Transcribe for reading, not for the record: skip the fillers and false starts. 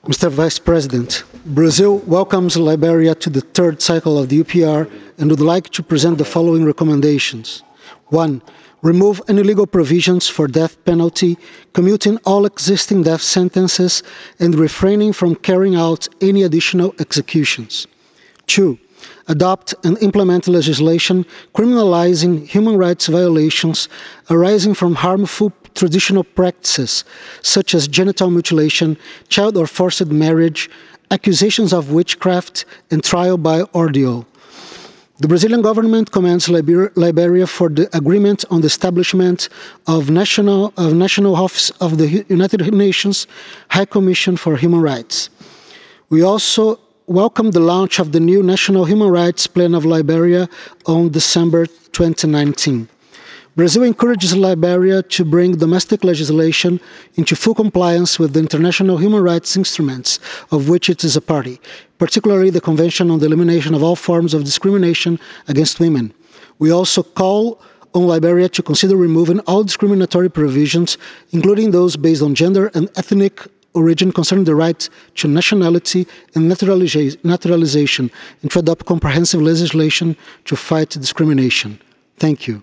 Mr. Vice President, Brazil welcomes Liberia to the third cycle of the UPR and would like to present the following recommendations. 1. Remove any legal provisions for death penalty, commuting all existing death sentences, and refraining from carrying out any additional executions. 2. Adopt and implement legislation criminalizing human rights violations arising from harmful traditional practices such as genital mutilation, child or forced marriage, accusations of witchcraft, and trial by ordeal. The Brazilian government commends Liberia for the agreement on the establishment of National Office of the United Nations High Commission for Human Rights. We also welcome the launch of the new National Human Rights Plan of Liberia on December 2019. Brazil encourages Liberia to bring domestic legislation into full compliance with the international human rights instruments of which it is a party, particularly the Convention on the Elimination of All Forms of Discrimination against Women. We also call on Liberia to consider removing all discriminatory provisions, including those based on gender and ethnic origin concerning the right to nationality and naturalization, and to adopt comprehensive legislation to fight discrimination. Thank you.